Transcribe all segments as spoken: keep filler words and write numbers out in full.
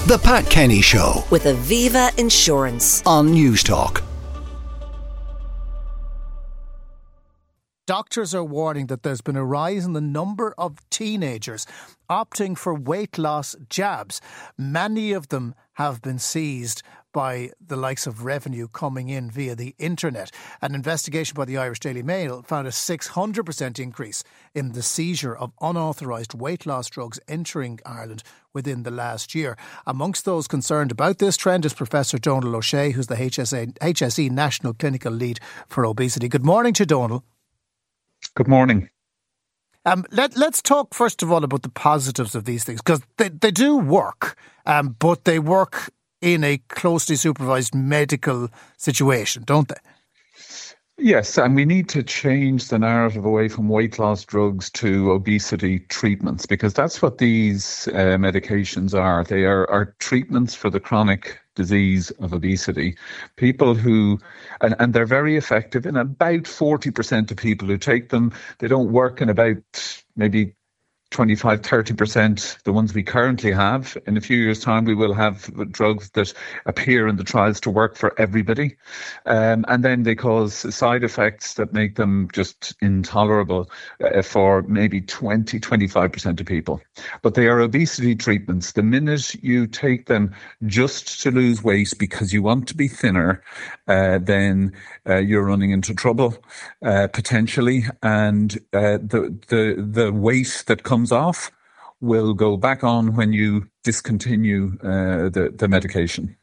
The Pat Kenny Show with Aviva Insurance on Newstalk. Doctors are warning that there's been a rise in the number of teenagers opting for weight loss jabs. Many of them have been seized by the likes of revenue coming in via the internet. An investigation by the Irish Daily Mail found a six hundred percent increase in the seizure of unauthorised weight loss drugs entering Ireland within the last year. Amongst those concerned about this trend is Professor Donal O'Shea, who's the H S A, H S E National Clinical Lead for Obesity. Good morning to Donal. Good morning. Um, let, let's talk first of all about the positives of these things, because they, they do work, um, but they work in a closely supervised medical situation, don't they? Yes, and we need to change the narrative away from weight loss drugs to obesity treatments, because that's what these uh, medications are. They are, are treatments for the chronic disease of obesity. People who, and, and they're very effective in about forty percent of people who take them. They don't work in about maybe twenty-five, thirty percent, the ones we currently have. In a few years' time, we will have drugs that appear in the trials to work for everybody. Um, and then they cause side effects that make them just intolerable uh, for maybe twenty, twenty-five percent of people. But they are obesity treatments. The minute you take them just to lose weight because you want to be thinner, uh, then uh, you're running into trouble, uh, potentially. And uh, the, the, the weight that comes off will go back on when you discontinue uh, the, the medication.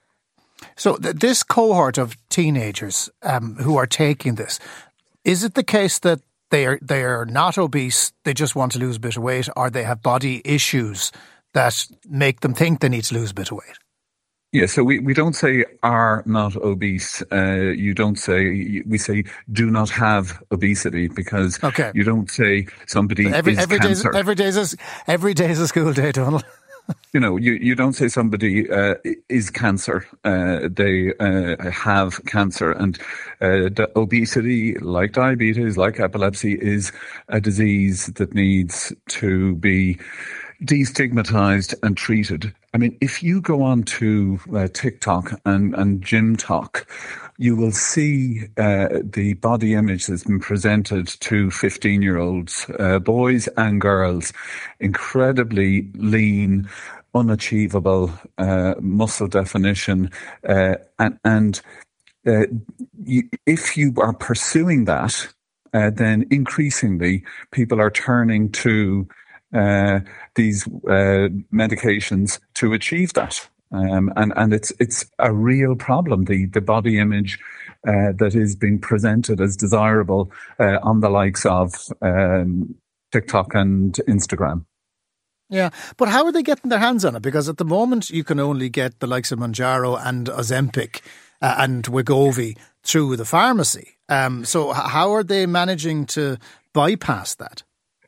So th- this cohort of teenagers um, who are taking this, is it the case that they are they are not obese, they just want to lose a bit of weight, or they have body issues that make them think they need to lose a bit of weight? Yeah, so we, we don't say are not obese. Uh, you don't say, we say do not have obesity, because okay. You don't say somebody every, is every cancer. Day's, every, day's a, every day's a school day, Donal. You know, you, you don't say somebody uh, is cancer. Uh, they uh, have cancer. And uh, the obesity, like diabetes, like epilepsy, is a disease that needs to be destigmatized and treated. I mean, if you go on to uh, TikTok and, and Gym Talk, you will see uh, the body image that's been presented to fifteen-year-olds, uh, boys and girls, incredibly lean, unachievable uh, muscle definition. Uh, and and uh, you, if you are pursuing that, uh, then increasingly people are turning to Uh, these uh, medications to achieve that. Um, and, and it's it's a real problem, the, the body image uh, that is being presented as desirable uh, on the likes of um, TikTok and Instagram. Yeah, but how are they getting their hands on it? Because at the moment you can only get the likes of Mounjaro and Ozempic uh, and Wegovy through the pharmacy. Um, so how are they managing to bypass that?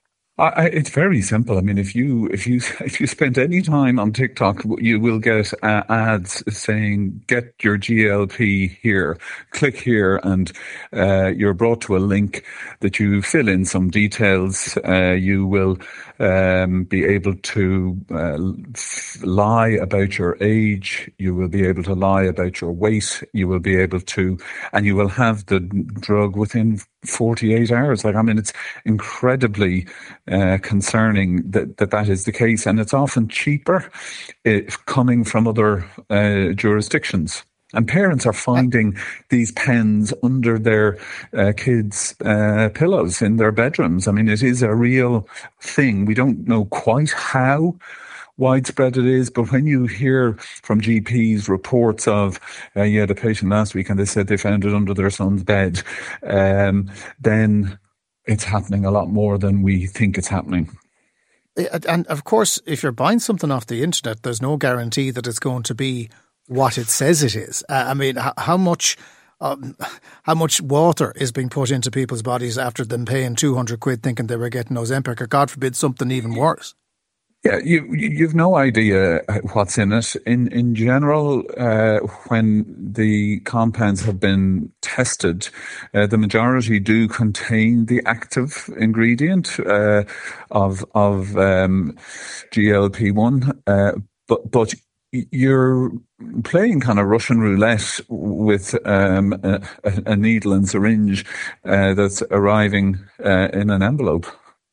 I, it's very simple. I mean, if you if you if you spend any time on TikTok, you will get uh, ads saying "Get your G L P here." Click here, and uh, you're brought to a link that you fill in some details. Uh, you will um, be able to uh, lie about your age. You will be able to lie about your weight. You will be able to, and you will have the drug within forty-eight hours. Like, I mean, it's incredibly uh, concerning that, that that is the case. And it's often cheaper if coming from other uh, jurisdictions. And parents are finding these pens under their uh, kids' uh, pillows in their bedrooms. I mean, it is a real thing. We don't know quite how widespread it is, but when you hear from G Ps reports of, uh, you had a patient last week and they said they found it under their son's bed, um, then it's happening a lot more than we think it's happening. And of course, if you're buying something off the internet, there's no guarantee that it's going to be what it says it is. Uh, I mean, how, how much um, how much water is being put into people's bodies after them paying two hundred quid thinking they were getting Ozempic, or God forbid something even worse? Yeah, you, you've no idea what's in it. In in general, uh, when the compounds have been tested, uh, the majority do contain the active ingredient uh, of of um, G L P one, uh, but but you're playing kind of Russian roulette with um, a, a needle and syringe uh, that's arriving uh, in an envelope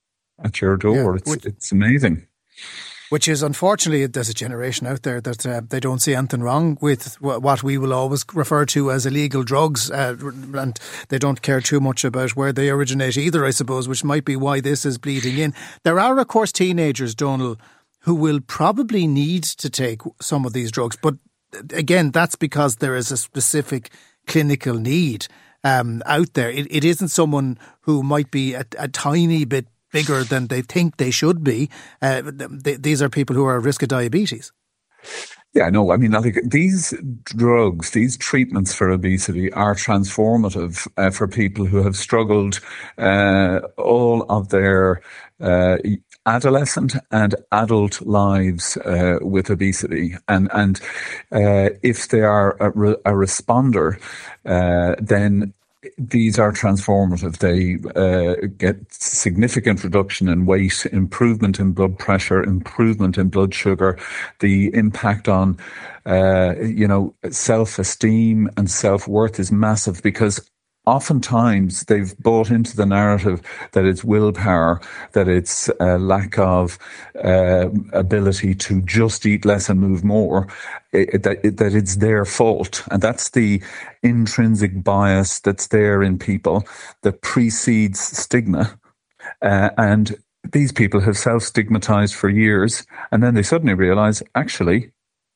at your door. Yeah, it's, which, it's amazing. Which is, unfortunately, there's a generation out there that uh, they don't see anything wrong with w- what we will always refer to as illegal drugs, uh, and they don't care too much about where they originate either, I suppose, which might be why this is bleeding in. There are, of course, teenagers, Donal, who will probably need to take some of these drugs. But again, that's because there is a specific clinical need um, out there. It, it isn't someone who might be a, a tiny bit bigger than they think they should be. Uh, they, these are people who are at risk of diabetes. Yeah, no, I mean, I think these drugs, these treatments for obesity are transformative uh, for people who have struggled uh, all of their uh, adolescent and adult lives uh, with obesity. And, and uh, if they are a, re- a responder, uh, then these are transformative. They uh, get significant reduction in weight, improvement in blood pressure, improvement in blood sugar. The impact on, uh, you know, self-esteem and self-worth is massive, because oftentimes they've bought into the narrative that it's willpower, that it's a lack of uh, ability to just eat less and move more, it, that, it, that it's their fault. And that's the intrinsic bias that's there in people that precedes stigma. Uh, and these people have self-stigmatized for years, and then they suddenly realize, actually,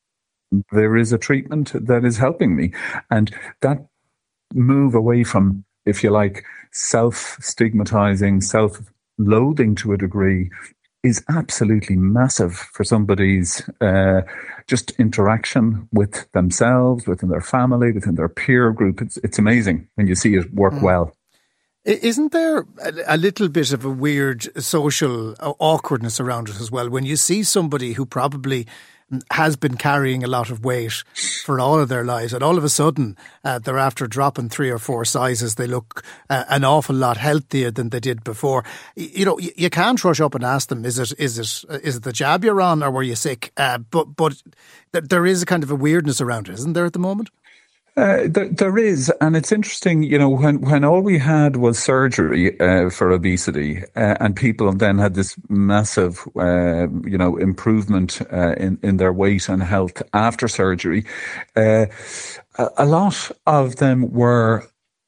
there is a treatment that is helping me. And that move away from, if you like, self-stigmatizing, self-loathing to a degree is absolutely massive for somebody's uh, just interaction with themselves, within their family, within their peer group. It's it's amazing when you see it work mm. well. Isn't there a little bit of a weird social awkwardness around it as well? When you see somebody who probably has been carrying a lot of weight for all of their lives, and all of a sudden uh, they're after dropping three or four sizes, they look uh, an awful lot healthier than they did before. You know, you, you can't rush up and ask them, is it is it is it the jab you're on, or were you sick? Uh, but but there is a kind of a weirdness around it, isn't there, at the moment? Uh, there, there is, and it's interesting, you know, when, when all we had was surgery uh, for obesity, uh, and people then had this massive, uh, you know, improvement uh, in, in their weight and health after surgery, uh, a, a lot of them were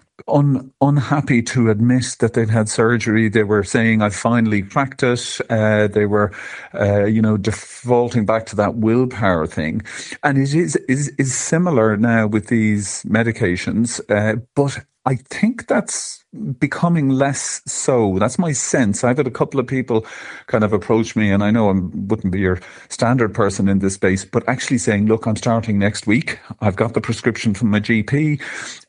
Un, unhappy to admit that they'd had surgery. They were saying, I finally cracked it. Uh, they were, uh, you know, defaulting back to that willpower thing. And it is, is, is similar now with these medications, uh, but I think that's becoming less so. That's my sense. I've had a couple of people kind of approach me, and I know I wouldn't be your standard person in this space, but actually saying, look, I'm starting next week. I've got the prescription from my G P,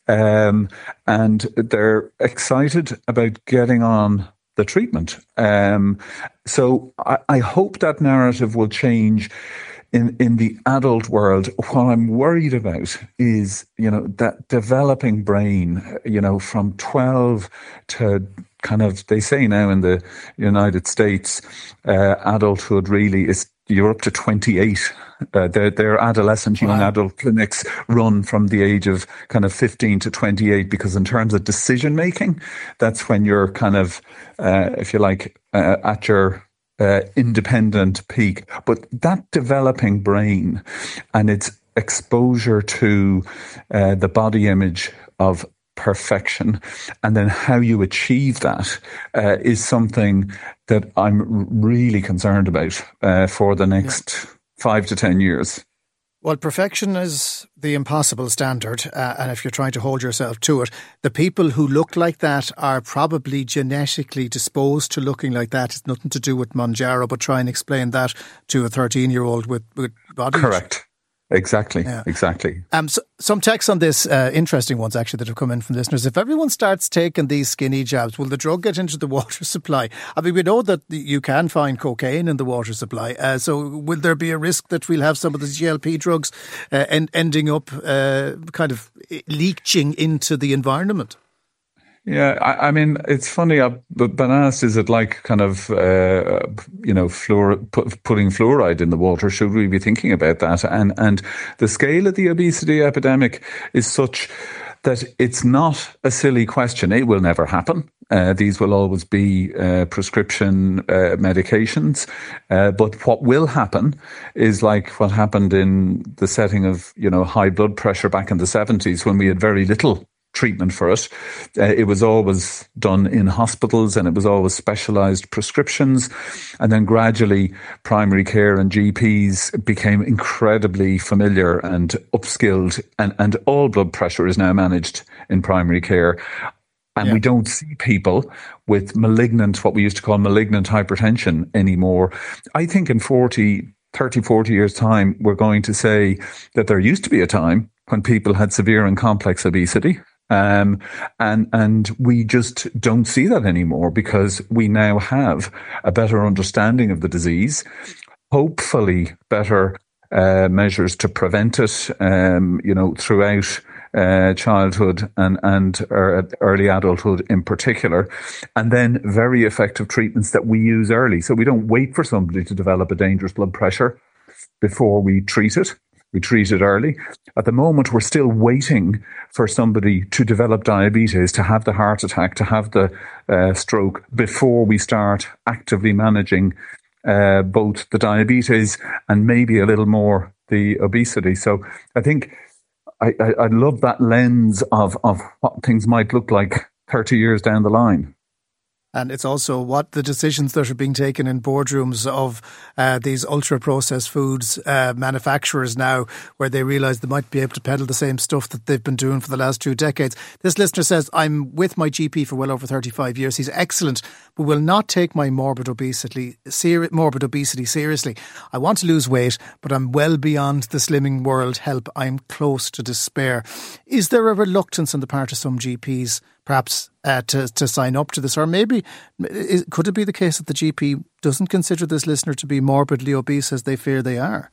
um, and they're excited about getting on the treatment. Um, so I, I hope that narrative will change in, in the adult world. What I'm worried about is, you know, that developing brain, you know, from twelve to kind of, they say now in the United States, uh, adulthood really is, you're up to twenty-eight. Uh, their, their adolescent, young wow. adult clinics run from the age of kind of fifteen to twenty-eight, because in terms of decision making, that's when you're kind of, uh, if you like, uh, at your uh, independent peak. But that developing brain and its exposure to uh, the body image of perfection, and then how you achieve that uh, is something that I'm really concerned about uh, for the next yeah. five to ten years. Well, perfection is the impossible standard, uh, and if you're trying to hold yourself to it, the people who look like that are probably genetically disposed to looking like that. It's nothing to do with Mounjaro, but try and explain that to a thirteen-year-old with, with body Correct. Issue. Exactly, yeah. exactly. Um, so, some texts on this, uh, interesting ones actually, that have come in from listeners. If everyone starts taking these skinny jabs, will the drug get into the water supply? I mean, we know that you can find cocaine in the water supply. Uh, so will there be a risk that we'll have some of the G L P drugs uh, en- ending up uh, kind of leaching into the environment? Yeah, I, I mean, it's funny. I've been asked, is it like kind of, uh, you know, fluor, put, putting fluoride in the water? Should we be thinking about that? And and the scale of the obesity epidemic is such that it's not a silly question. It will never happen. Uh, these will always be uh, prescription uh, medications. Uh, but what will happen is like what happened in the setting of, you know, high blood pressure back in the seventies when we had very little treatment for it. Uh, it was always done in hospitals and it was always specialised prescriptions. And then gradually primary care and G Ps became incredibly familiar and upskilled, and, and all blood pressure is now managed in primary care. And yeah. we don't see people with malignant, what we used to call malignant hypertension anymore. I think in forty, thirty, forty years' time, we're going to say that there used to be a time when people had severe and complex obesity. Um, and, and we just don't see that anymore because we now have a better understanding of the disease, hopefully better, uh, measures to prevent it, um, you know, throughout, uh, childhood and, and early adulthood in particular. And then very effective treatments that we use early. So we don't wait for somebody to develop a dangerous blood pressure before we treat it. We treat it early. At the moment, we're still waiting for somebody to develop diabetes, to have the heart attack, to have the uh, stroke before we start actively managing uh, both the diabetes and maybe a little more the obesity. So I think I, I, I love that lens of, of what things might look like thirty years down the line. And it's also what the decisions that are being taken in boardrooms of uh, these ultra-processed foods uh, manufacturers now, where they realise they might be able to peddle the same stuff that they've been doing for the last two decades. This listener says, I'm with my G P for well over thirty-five years. He's excellent, but will not take my morbid obesity, ser- morbid obesity seriously. I want to lose weight, but I'm well beyond the slimming world. Help, I'm close to despair. Is there a reluctance on the part of some G Ps perhaps uh, to, to sign up to this? Or maybe, is, could it be the case that the G P doesn't consider this listener to be morbidly obese as they fear they are?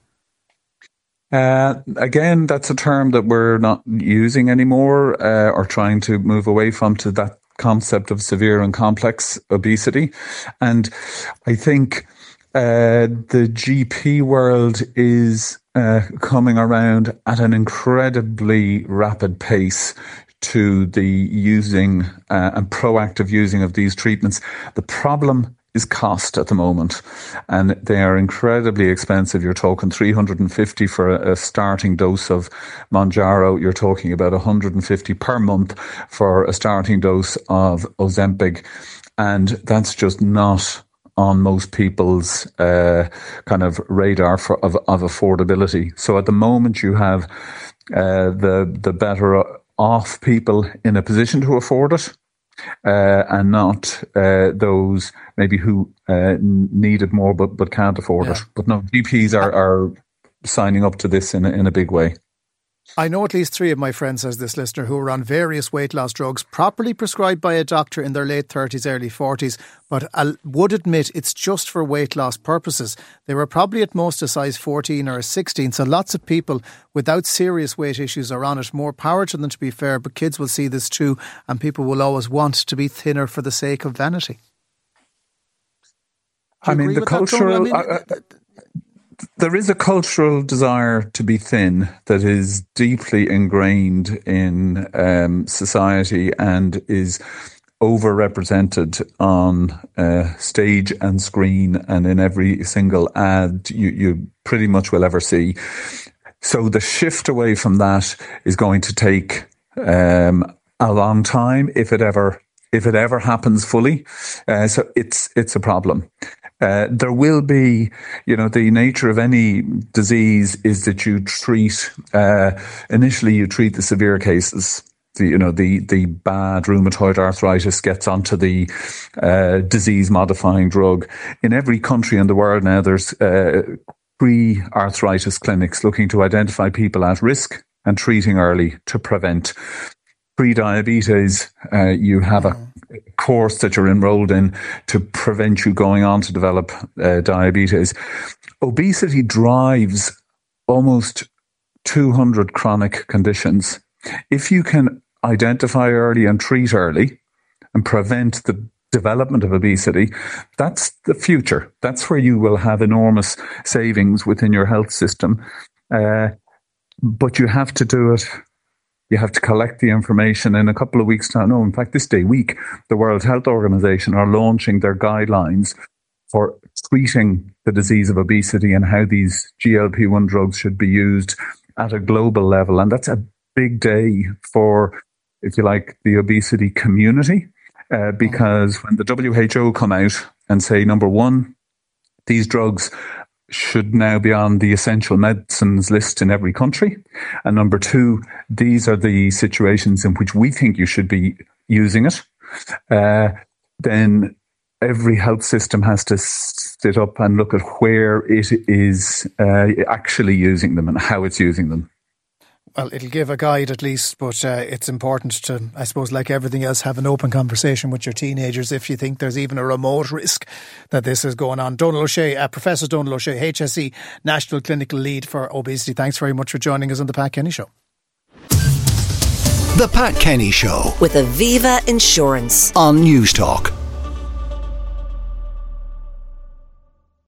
Uh, again, that's a term that we're not using anymore uh, or trying to move away from, to that concept of severe and complex obesity. And I think uh, the G P world is uh, coming around at an incredibly rapid pace to the using uh, and proactive using of these treatments. The problem is cost at the moment, and they are incredibly expensive. You're talking three hundred fifty for a, a starting dose of Mounjaro. You're talking about one hundred fifty per month for a starting dose of Ozempic, and that's just not on most people's uh, kind of radar for, of, of affordability. So at the moment, you have uh, the the better off people in a position to afford it, uh, and not uh, those maybe who uh, need it more but, but can't afford yeah. it. But no, G Ps are, are signing up to this in a, in a big way. I know at least three of my friends, says this listener, who are on various weight loss drugs properly prescribed by a doctor in their late thirties, early forties, but I would admit it's just for weight loss purposes. They were probably at most a size fourteen or a sixteen, so lots of people without serious weight issues are on it. More power to them, to be fair, but kids will see this too, and people will always want to be thinner for the sake of vanity. I mean, the cultural... I mean, I, I, There is a cultural desire to be thin that is deeply ingrained in um, society and is overrepresented on uh, stage and screen and in every single ad you, you pretty much will ever see. So the shift away from that is going to take um, a long time, if it ever if it ever happens fully. Uh, so it's it's a problem. Uh, there will be, you know, the nature of any disease is that you treat, uh, initially you treat the severe cases. The, you know, the, the bad rheumatoid arthritis gets onto the uh, disease-modifying drug. In every country in the world now, there's uh, pre-arthritis clinics looking to identify people at risk and treating early to prevent. Pre-diabetes, uh, you have a course that you're enrolled in to prevent you going on to develop uh, diabetes. Obesity drives almost two hundred chronic conditions. If you can identify early and treat early, and prevent the development of obesity, that's the future. That's where you will have enormous savings within your health system. Uh, but you have to do it. You have to collect the information in a couple of weeks' time. No, in fact, this day week, the World Health Organization are launching their guidelines for treating the disease of obesity and how these G L P one drugs should be used at a global level. And that's a big day for, if you like, the obesity community, uh, because when the W H O come out and say, number one, these drugs should now be on the essential medicines list in every country. And number two, these are the situations in which we think you should be using it. Uh, then every health system has to sit up and look at where it is uh, actually using them and how it's using them. Well, it'll give a guide at least, but uh, it's important to, I suppose, like everything else, have an open conversation with your teenagers if you think there's even a remote risk that this is going on. Donal O'Shea, uh, Professor Donal O'Shea, H S E National Clinical Lead for Obesity. Thanks very much for joining us on The Pat Kenny Show. The Pat Kenny Show with Aviva Insurance on News Talk.